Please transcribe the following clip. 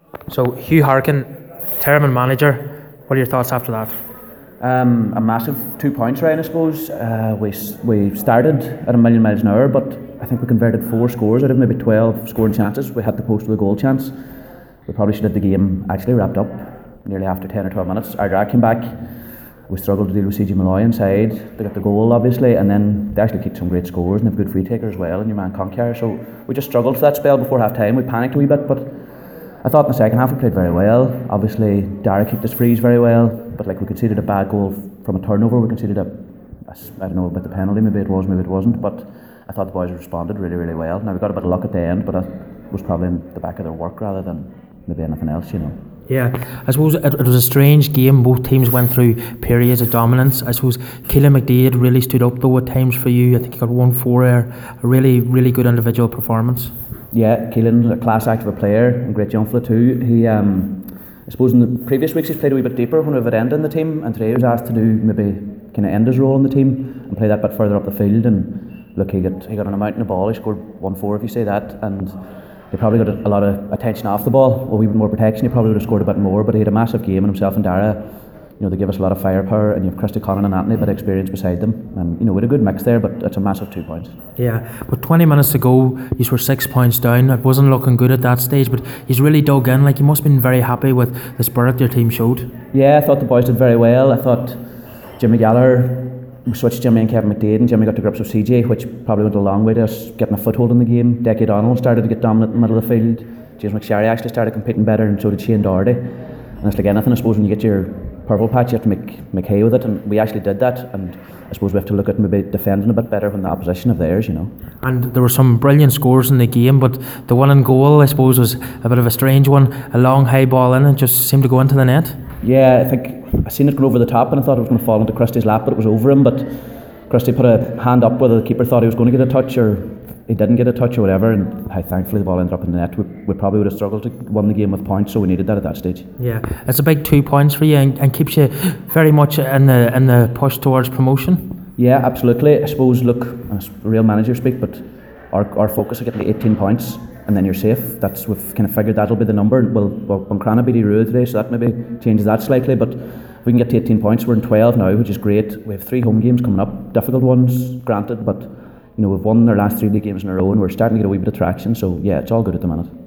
So Hugh Harkin, Terman manager. What are your thoughts after that? A massive 2 points, Ryan, I suppose. We started at a million miles an hour, but I think we converted 4 scores out of maybe 12 scoring chances. We had the post with a goal chance. We probably should have the game actually wrapped up nearly after 10 or 12 minutes. Ardagh came back. We struggled to deal with CG Malloy inside. They got the goal, obviously, and then they actually kicked some great scores and have good free taker as well, and your man Concar. So we just struggled for that spell before half time. We panicked a wee bit, but I thought in the second half we played very well. Obviously, Dara kicked his frees very well, but like we conceded a bad goal from a turnover. We conceded I don't know about the penalty, maybe it was, maybe it wasn't, but I thought the boys responded really, really well. Now we got a bit of luck at the end, but that was probably in the back of their work rather than maybe anything else, you know. Yeah, I suppose it was a strange game. Both teams went through periods of dominance. I suppose Keelan McDade really stood up though at times for you. I think he got 1-4 there. A really, really good individual performance. Yeah, Keelan's a class act of a player and great young fella too. He, I suppose in the previous weeks he's played a wee bit deeper when we've had end in the team, and today he was asked to do maybe kind of end his role in the team and play that bit further up the field. And look, he got an amount in the ball. He scored 1-4 if you say that, and he probably got a lot of attention off the ball, a wee bit more protection. He probably would have scored a bit more, but he had a massive game, and himself and Dara, you know, they give us a lot of firepower, and you have Christy Connon and Anthony, a bit of experience beside them, and you know, we had a good mix there, but it's a massive 2 points. Yeah, but 20 minutes to go, you were 6 points down. It wasn't looking good at that stage, but he's really dug in. Like, you must have been very happy with the spirit your team showed. Yeah, I thought the boys did very well. I thought Jimmy Gallagher, we switched Jimmy and Kevin McDade, and Jimmy got to grips with CJ, which probably went a long way to us getting a foothold in the game. Decky O'Donnell started to get dominant in the middle of the field. James McSherry actually started competing better, and so did Shane Doherty. And it's like anything, I suppose, when you get your purple patch, you have to make hay with it, and we actually did that. And I suppose we have to look at maybe defending a bit better when the opposition of theirs, you know. And there were some brilliant scores in the game, but the winning goal, I suppose, was a bit of a strange one. A long high ball in, and just seemed to go into the net. Yeah, I think I seen it go over the top, and I thought it was going to fall into Christie's lap, but it was over him. But Christie put a hand up whether the keeper thought he was going to get a touch or he didn't get a touch or whatever, and thankfully the ball ended up in the net. We probably would have struggled to win the game with points, so we needed that at that stage. Yeah, it's a big 2 points for you, and keeps you very much in the push towards promotion. Yeah, absolutely. I suppose, look, as real manager speak, but our focus is getting to 18 points, and then you're safe. We've kind of figured that'll be the number. Well, Buncrana beat Rua today, so that maybe changes that slightly, but if we can get to 18 points, we're in 12 now, which is great. We have 3 home games coming up, difficult ones, granted, but you know, we've won our last 3 league games in a row, and we're starting to get a wee bit of traction, so yeah, it's all good at the minute.